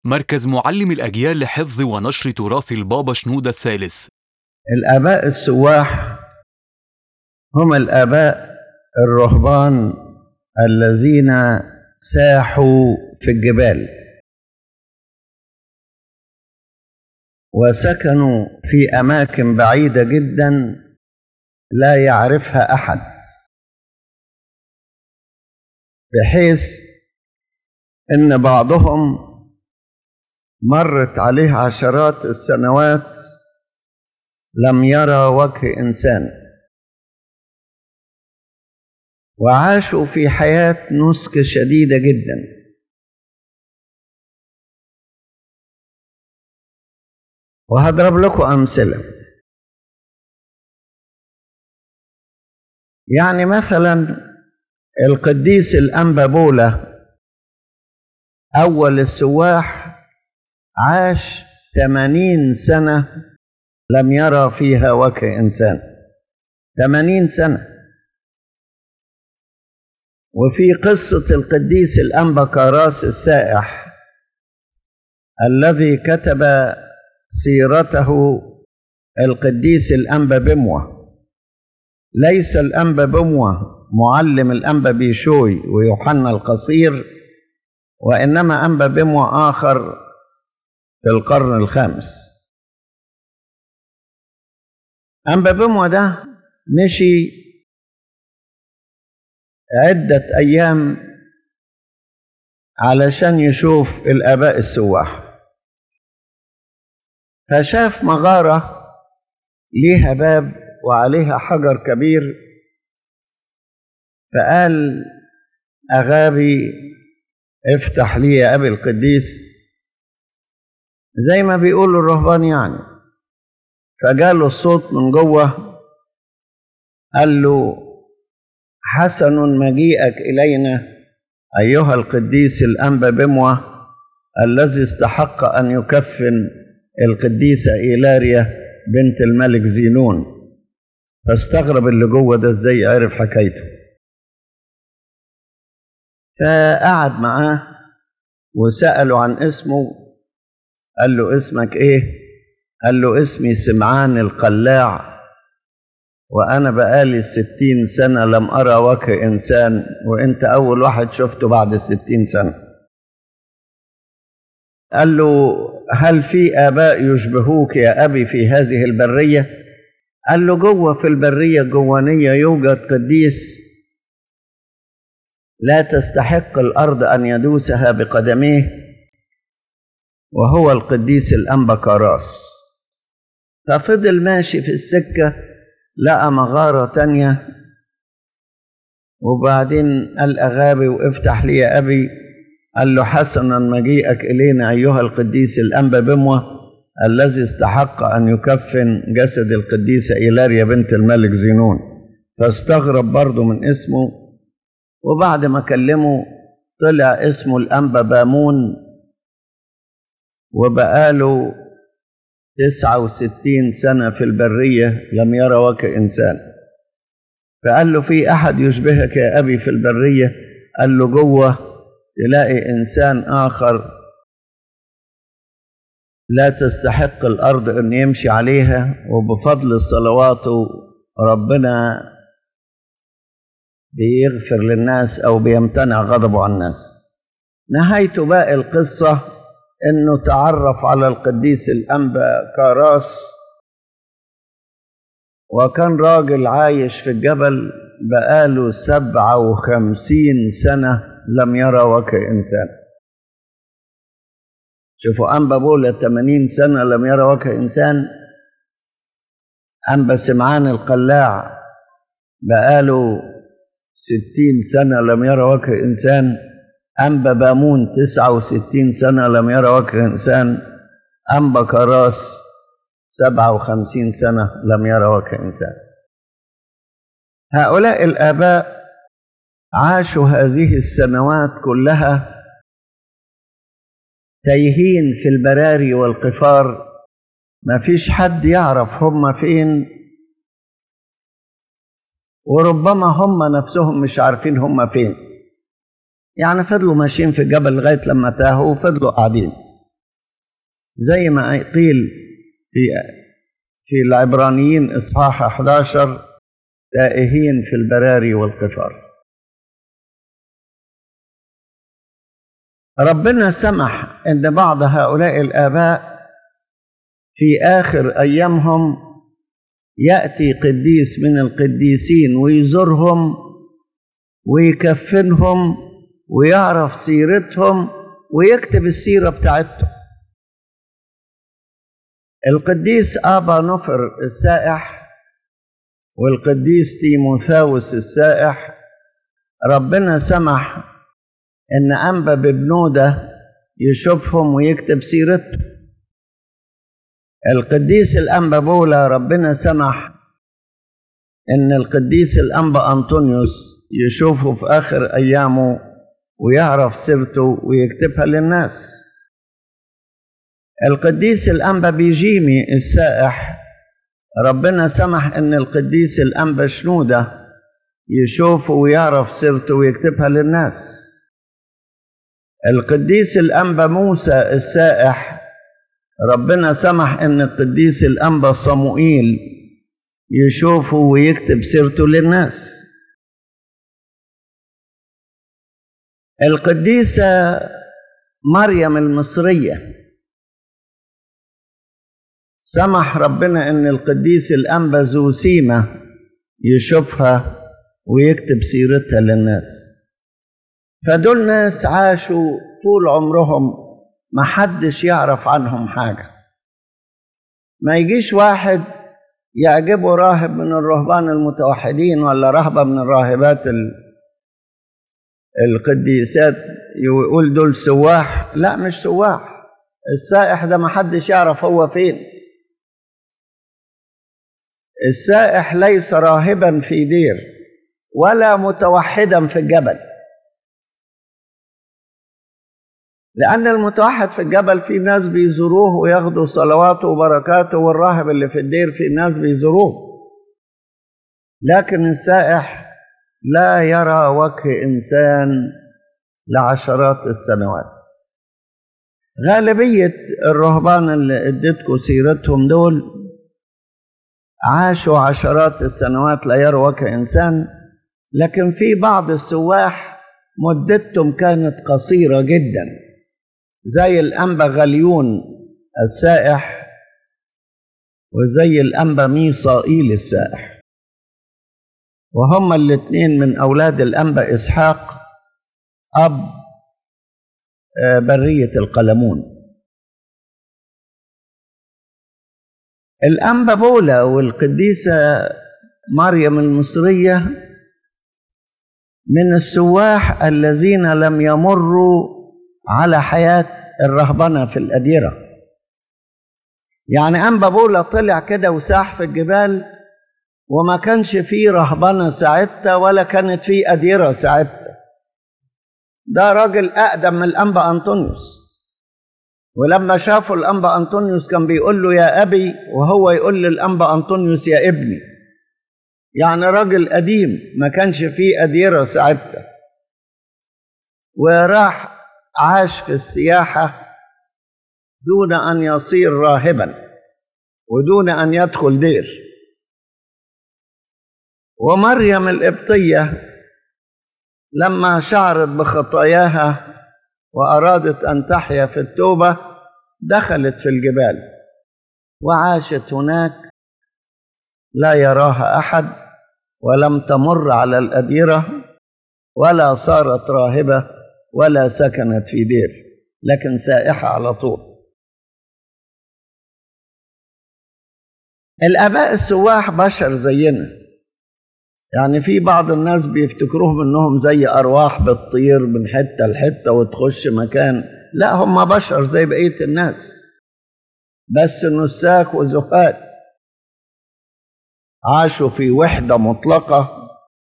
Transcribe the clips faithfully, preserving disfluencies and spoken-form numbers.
مركز معلم الأجيال لحفظ ونشر تراث البابا شنودة الثالث. الآباء السواح هم الآباء الرهبان الذين ساحوا في الجبال وسكنوا في أماكن بعيدة جدا لا يعرفها أحد، بحيث إن بعضهم مرت عليه عشرات السنوات لم يرى وجه إنسان، وعاشوا في حياة نسك شديدة جدا. وهضرب لكم أمثلة. يعني مثلا القديس الأنبا بولا أول السواح عاش ثمانين سنة لم يرى فيها وجه إنسان، ثمانين سنة. وفي قصة القديس الأنبا كاراس السائح الذي كتب سيرته القديس الأنبا بموة. ليس الأنبا بموة معلم الأنبا بيشوي ويوحنا القصير، وإنما أنبا بموة آخر في القرن الخامس. أنبا بموة ده مشي عدة أيام علشان يشوف الآباء السواح، فشاف مغارة ليها باب وعليها حجر كبير، فقال أغابي افتح لي يا أبي القديس، زي ما بيقولوا الرهبان يعني. فجاله الصوت من جوه قال له حسن مجيئك إلينا أيها القديس الأنبا بموة الذي استحق أن يكفن القديسة إيلاريا بنت الملك زينون. فاستغرب اللي جوه ده ازاي عرف حكايته، فقعد معاه وسأله عن اسمه. قال له اسمك ايه؟ قال له اسمي سمعان القلاع، وأنا بقالي ستين سنة لم أرى وجه إنسان، وإنت أول واحد شفته بعد الستين سنة. قال له هل في آباء يشبهوك يا أبي في هذه البرية؟ قال له جوه في البرية الجوانية يوجد قديس لا تستحق الأرض أن يدوسها بقدميه، وهو القديس الأنبا كاراس. ففضل ماشي في السكة لقى مغارة تانية، وبعدين قال أغابي وافتح لي يا أبي. قال له حسنا مجيئك إلينا أيها القديس الأنبا بموة الذي استحق أن يكفن جسد القديسة إيلاريا بنت الملك زينون. فاستغرب برضه من اسمه، وبعد ما كلمه طلع اسمه الأنبا بامون، وبقاله تسعة وستين سنة في البرية لم يرى وجه إنسان. فقال له في أحد يشبهك يا أبي في البرية؟ قال له جوه تلاقي إنسان آخر لا تستحق الأرض أن يمشي عليها، وبفضل صلواته ربنا بيغفر للناس أو بيمتنع غضبه عن الناس. نهاية باقي القصة إنه تعرف على القديس الأنبا كاراس، وكان راجل عايش في الجبل بقاله سبعة وخمسين سنة لم يرى وجه إنسان. شوفوا أنبا بولا ثمانين سنة لم يرى وجه إنسان، أنبا سمعان القلاع بقاله ستين سنة لم يرى وجه إنسان، أنبا بامون تسعة وستين سنة لم يرى وجه إنسان، أنبا كاراس سبعة وخمسين سنة لم يرى وجه إنسان. هؤلاء الآباء عاشوا هذه السنوات كلها تايهين في البراري والقفار، ما فيش حد يعرف هم فين، وربما هم نفسهم مش عارفين هم فين. يعني فضلوا ماشيين في الجبل لغاية لما تاهوا وفضلوا قاعدين. زي ما قيل في في العبرانيين إصحاح أحد عشر: تائهين في البراري والقفار. ربنا سمح أن بعض هؤلاء الآباء في آخر أيامهم يأتي قديس من القديسين ويزورهم ويكفنهم ويعرف سيرتهم ويكتب السيرة بتاعتهم. القديس آبا نفر السائح والقديس تيموثاوس السائح ربنا سمح إن أنبا ببنودة يشوفهم ويكتب سيرتهم. القديس الأنبا بولا ربنا سمح إن القديس الأنبا أنطونيوس يشوفه في آخر أيامه ويعرف سيرته ويكتبها للناس. القديس الأنبا بيجيمي السائح ربنا سمح إن القديس الأنبا شنودة يشوفه ويعرف سيرته ويكتبها للناس. القديس الأنبا موسى السائح ربنا سمح إن القديس الأنبا صموئيل يشوفه ويكتب سيرته للناس. القديسة مريم المصرية سمح ربنا إن القديس الأنبا زوسيمة يشوفها ويكتب سيرتها للناس. فدول ناس عاشوا طول عمرهم ما حدش يعرف عنهم حاجة. ما يجيش واحد يعجبه راهب من الرهبان المتوحدين ولا رهبة من الراهبات القديسات يقول دول سواح. لا، مش سواح. السائح ده ما حدش يعرف هو فين. السائح ليس راهبا في دير ولا متوحدا في الجبل، لأن المتوحد في الجبل في ناس بيزوروه وياخدوا صلواته وبركاته، والراهب اللي في الدير في ناس بيزوروه. لكن السائح لا يرى وجه إنسان لعشرات السنوات. غالبية الرهبان اللي اديتكم سيرتهم دول عاشوا عشرات السنوات لا يروا وجه إنسان، لكن في بعض السواح مدتهم كانت قصيرة جدا، زي الأنبا غليون السائح وزي الأنبا ميصائيل السائح، وهم الاثنين من أولاد الأنبا إسحاق أب برية القلمون. الأنبا بولا والقديسة مريم المصرية من السواح الذين لم يمروا على حياة الرهبنة في الأديرة. يعني أنبا بولا طلع كده وساح في الجبال وما كانش فيه رهبنة ساعتها ولا كانت فيه أديرة ساعتها. ده راجل أقدم من الأنبا أنطونيوس، ولما شافوا الأنبا أنطونيوس كان بيقول له يا أبي، وهو يقول للأنبا أنطونيوس يا ابني. يعني راجل قديم ما كانش فيه أديرة ساعتها، وراح عاش في السياحة دون أن يصير راهبا ودون أن يدخل دير. ومريم القبطية لما شعرت بخطاياها وأرادت أن تحيا في التوبة دخلت في الجبال وعاشت هناك لا يراها أحد، ولم تمر على الأديرة ولا صارت راهبة ولا سكنت في دير، لكن سائحة على طول. الآباء السواح بشر زينا، يعني في بعض الناس بيفتكروهم انهم زي أرواح بتطير من حتة لحتة وتخش مكان. لا، هم بشر زي بقية الناس، بس نساك وزهاد عاشوا في وحدة مطلقة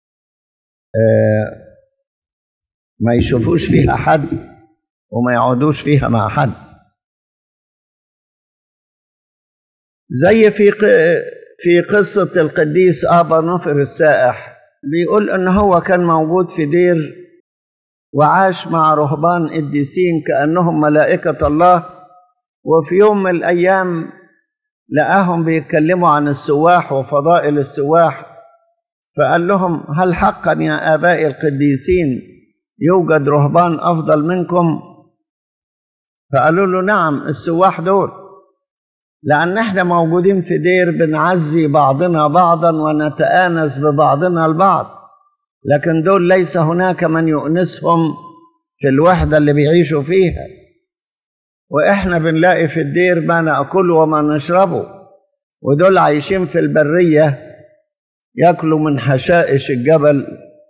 آه ما يشوفوش فيها حد وما يقعدوش فيها مع حد. زي في في قصة القديس آبا نفر السائح، بيقول إن هو كان موجود في دير وعاش مع رهبان قديسين كأنهم ملائكة الله، وفي يوم من الأيام لقاهم بيتكلموا عن السواح وفضائل السواح، فقال لهم: هل حقا يا آبائي القديسين يوجد رهبان أفضل منكم؟ فقالوا له: نعم، السواح دول، لأن احنا موجودين في دير بنعزي بعضنا بعضا ونتآنس ببعضنا البعض، لكن دول ليس هناك من يؤنسهم في الوحدة اللي بيعيشوا فيها، وإحنا بنلاقي في الدير ما نأكله وما نشربه، ودول عايشين في البرية يأكلوا من حشائش الجبل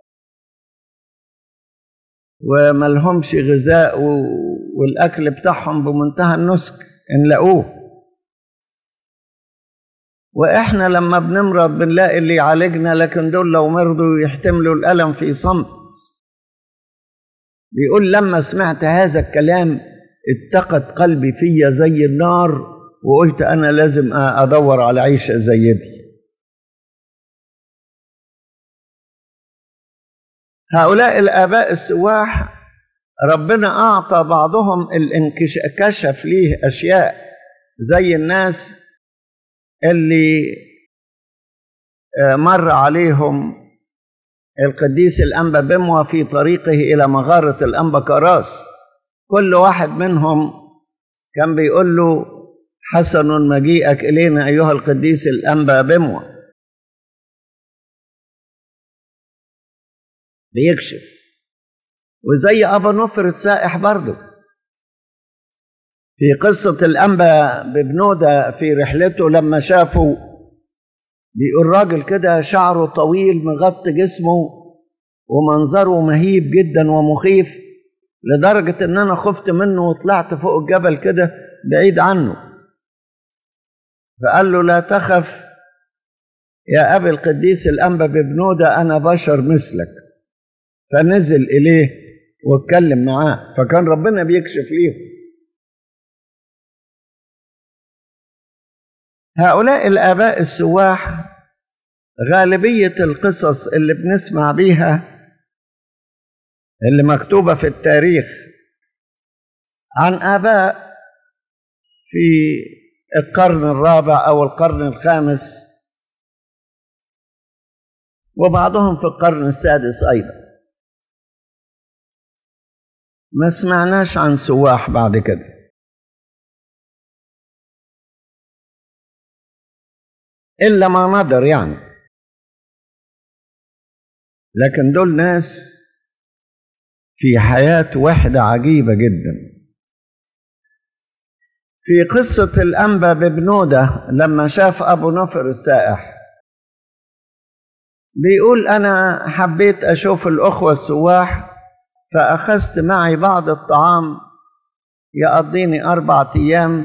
وملهمش غذاء، والأكل بتاعهم بمنتهى النسك إن لقوه. وإحنا لما بنمرض بنلاقي اللي يعالجنا، لكن دول لو مرضوا يحتملوا الألم في صمت. بيقول: لما سمعت هذا الكلام اتقد قلبي فيا زي النار، وقلت أنا لازم أدور على عيشة زي دي. هؤلاء الآباء السواح ربنا أعطى بعضهم الانكشف ليه أشياء، زي الناس اللي مر عليهم القديس الأنبا بموى في طريقه إلى مغارة الأنبا كراس. كل واحد منهم كان بيقول له: حسن مجيئك إلينا أيها القديس الأنبا بموى. بيكشف. وزي أبا نفر السائح برضه في قصة الأنبا ببنودة في رحلته، لما شافوا بيقول راجل كده شعره طويل مغطي جسمه ومنظره مهيب جدا ومخيف، لدرجة ان انا خفت منه وطلعت فوق الجبل كده بعيد عنه. فقال له: لا تخف يا أبي القديس الأنبا ببنودة، أنا بشر مثلك. فنزل إليه واتكلم معاه، فكان ربنا بيكشف ليه. هؤلاء الآباء السواح غالبية القصص اللي بنسمع بيها اللي مكتوبة في التاريخ عن آباء في القرن الرابع أو القرن الخامس، وبعضهم في القرن السادس أيضا. ما سمعناش عن سواح بعد كده، إلا ما ندر يعني. لكن دول ناس في حياة وحدة عجيبة جدا. في قصة الأنبا ببنودة لما شاف أبو نفر السائح، بيقول: أنا حبيت أشوف الأخوة السواح، فأخذت معي بعض الطعام يقضيني أربعة أيام،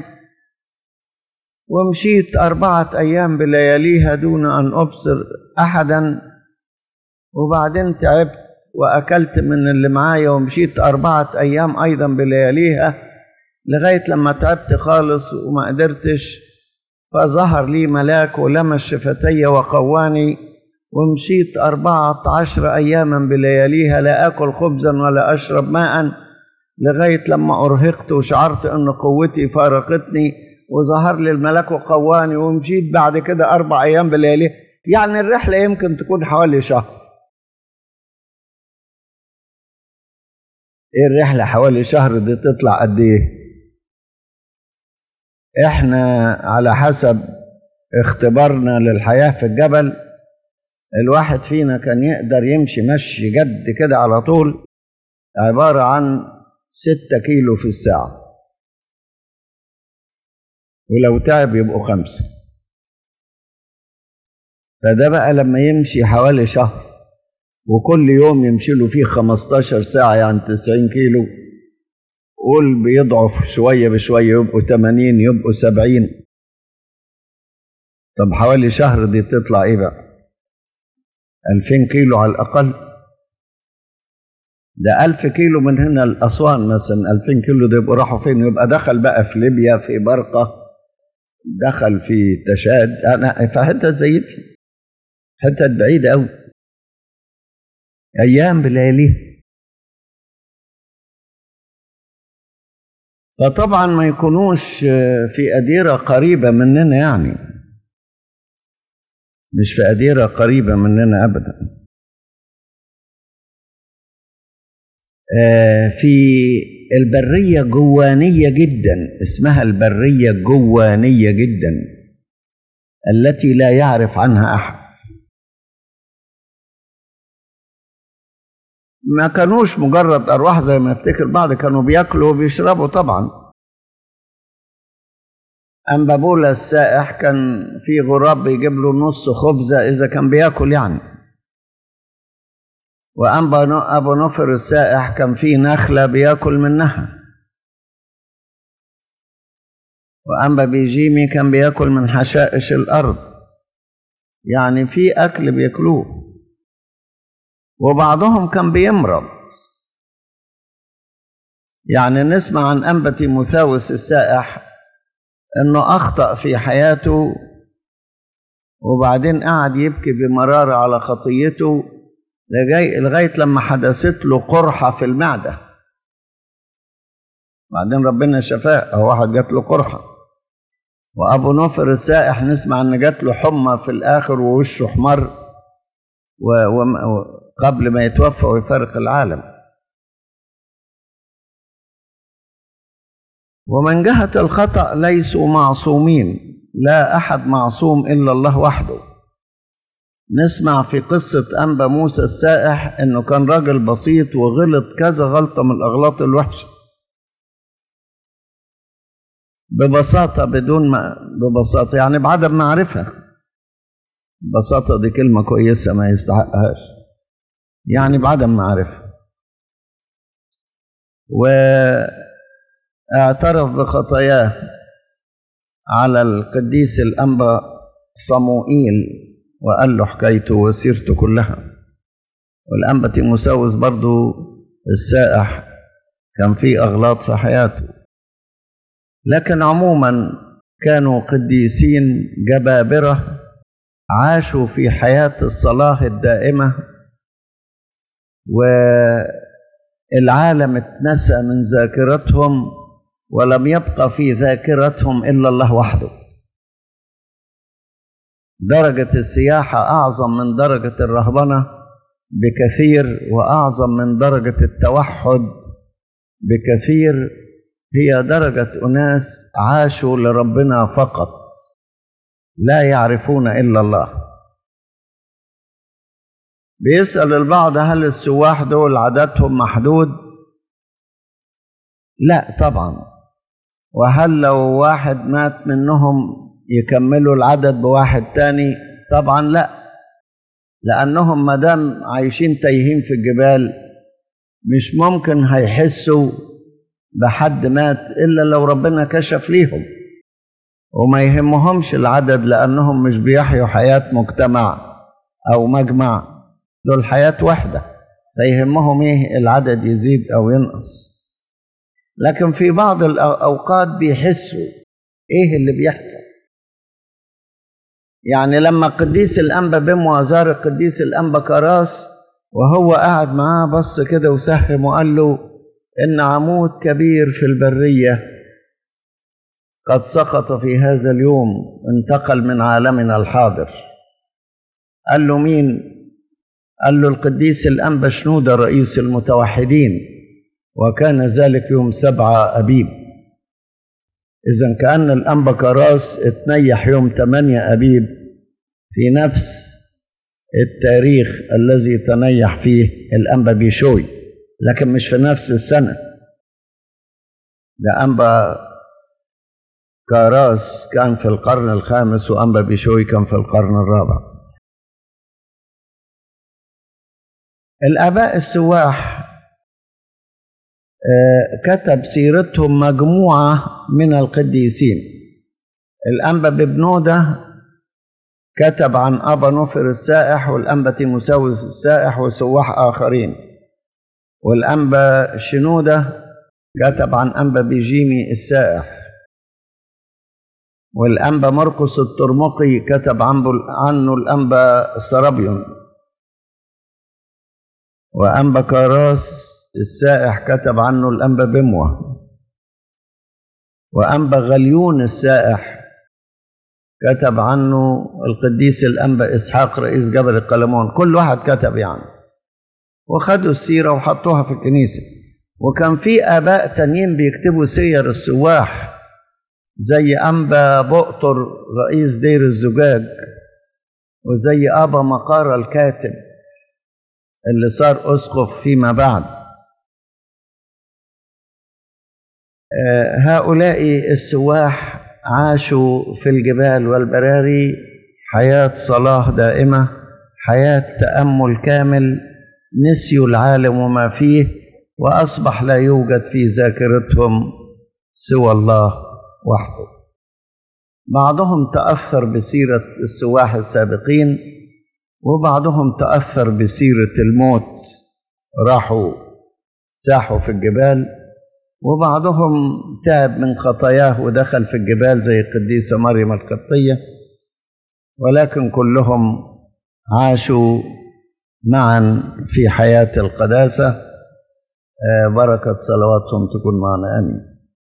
ومشيت أربعة أيام بلياليها دون أن أبصر أحدا، وبعدين تعبت وأكلت من اللي معايا ومشيت أربعة أيام أيضا بلياليها، لغاية لما تعبت خالص وما قدرتش، فظهر لي ملاك ولمس شفتي وقواني، ومشيت أربعة عشر أياما بلياليها لا أكل خبزا ولا أشرب ماء، لغاية لما أرهقت وشعرت أن قوتي فارقتني، وظهر لي الملاك وقواني، ومشيت بعد كده أربع أيام بلياليها. يعني الرحلة يمكن تكون حوالي شهر. إيه الرحلة حوالي شهر دي تطلع قد إيه؟ إحنا على حسب اختبارنا للحياة في الجبل، الواحد فينا كان يقدر يمشي مشي جد كده على طول عبارة عن ستة كيلو في الساعة، ولو تعب يبقوا خمسة. فده بقى لما يمشي حوالي شهر وكل يوم يمشي له فيه خمستاشر ساعة، يعني تسعين كيلو، قول بيضعف شوية بشوية يبقوا تمانين، يبقوا سبعين. طب حوالي شهر دي تطلع ايه بقى؟ ألفين كيلو على الأقل. ده ألف كيلو من هنا لأسوان مثلا، ألفين كيلو ده يبقوا راحوا فين؟ يبقى دخل بقى في ليبيا، في برقة، دخل في تشاد، أنا في حتة زي دي، حتة بعيدة أوي، أيام بلياليها. فطبعا ما يكونوش في أديرة قريبة مننا، يعني مش في أديرة قريبة مننا أبدا. في البرية جوانية جدا، اسمها البرية الجوانية جدا التي لا يعرف عنها أحد. ما كانوش مجرد أرواح زي ما يفتكر بعض، كانوا بياكلوا وبيشربوا طبعا. أنبا بولا السائح كان في غراب بيجيب له نص خبزة إذا كان بياكل يعني. وأنبا أبو نفر السائح كان في نخلة بياكل منها. وأنبا بيجيمي كان بياكل من حشائش الأرض، يعني في أكل بياكلوه. وبعضهم كان بيمرض، يعني نسمع عن أنبا تيموثاوس السائح أنه أخطأ في حياته وبعدين قعد يبكي بمرارة على خطيته لغاية لما حدثت له قرحة في المعدة. بعدين ربنا شفاه، أو واحد جات له قرحة. وأبو نفر السائح نسمع أن جات له حمى في الآخر ووشه احمر وقبل ما يتوفى ويفارق العالم. ومن جهة الخطأ ليسوا معصومين، لا أحد معصوم إلا الله وحده. نسمع في قصة أنبا موسى السائح أنه كان راجل بسيط وغلط كذا غلطة من الأغلاط الوحشة ببساطة، بدون ما ببساطة يعني بعدم معرفة. ببساطة دي كلمة كويسة ما يستحقهاش، يعني بعدم معرفة. واعترف بخطاياه على القديس الأنبا صموئيل وقال له حكايته وسيرته كلها. والأنبا تيموثاوس برضو السائح كان فيه أغلاط في حياته، لكن عموما كانوا قديسين جبابرة عاشوا في حياة الصلاة الدائمة، والعالم اتنسى من ذاكرتهم ولم يبقى في ذاكرتهم إلا الله وحده. درجة السياحة أعظم من درجة الرهبنة بكثير، وأعظم من درجة التوحد بكثير. هي درجة أناس عاشوا لربنا فقط، لا يعرفون إلا الله. بيسأل البعض هل السواح دول عددهم محدود؟ لا طبعا. وهل لو واحد مات منهم يكملوا العدد بواحد تاني؟ طبعا لا، لأنهم مدام عايشين تايهين في الجبال مش ممكن هيحسوا بحد مات إلا لو ربنا كشف ليهم. وما يهمهمش العدد، لأنهم مش بيحيوا حياة مجتمع أو مجمع، دول حياة واحدة، فيهمهم إيه العدد يزيد أو ينقص. لكن في بعض الأوقات بيحسوا إيه اللي بيحصل. يعني لما قديس الأنبا بموا زار القديس الأنبا كراس وهو قاعد معاه بص كده وسهم وقال له إن عمود كبير في البرية قد سقط في هذا اليوم، انتقل من عالمنا الحاضر. قال له مين؟ قال له القديس الأنبا شنودة رئيس المتوحدين، وكان ذلك يوم سبعة أبيب. إذن كأن الأنبا كراس اتنيح يوم ثمانية أبيب في نفس التاريخ الذي تنيح فيه الأنبا بيشوي، لكن مش في نفس السنة. ده أنبا كراس كان في القرن الخامس وأنبا بيشوي كان في القرن الرابع. الآباء السواح كتب سيرتهم مجموعة من القديسين. الأنبا ببنودة كتب عن أبا نفر السائح والأنبا تيموثاوس السائح وسواح آخرين. والأنبا شنودة كتب عن أنبا بيجيمي السائح. والأنبا مرقس الترمقي كتب عنه الأنبا سرابيون. وأنبا كراس السائح كتب عنه الأنبا بموة. وأنبا غليون السائح كتب عنه القديس الأنبا إسحاق رئيس جبل القلمون. كل واحد كتب يعني، وخدوا السيرة وحطوها في الكنيسة. وكان في آباء تانيين بيكتبوا سير السواح زي أنبا بؤطر رئيس دير الزجاج، وزي أبا مقار الكاتب اللي صار أسقف فيما بعد. هؤلاء السواح عاشوا في الجبال والبراري حياة صلاح دائمة، حياة تأمل كامل، نسيوا العالم وما فيه، وأصبح لا يوجد في ذاكرتهم سوى الله وحده. بعضهم تأثر بسيرة السواح السابقين، وبعضهم تأثر بسيرة الموت، راحوا ساحوا في الجبال، وبعضهم تاب من خطاياه ودخل في الجبال زي القديسة مريم القبطية. ولكن كلهم عاشوا معا في حياة القداسة. بركة صلواتهم تكون معنا، آمين.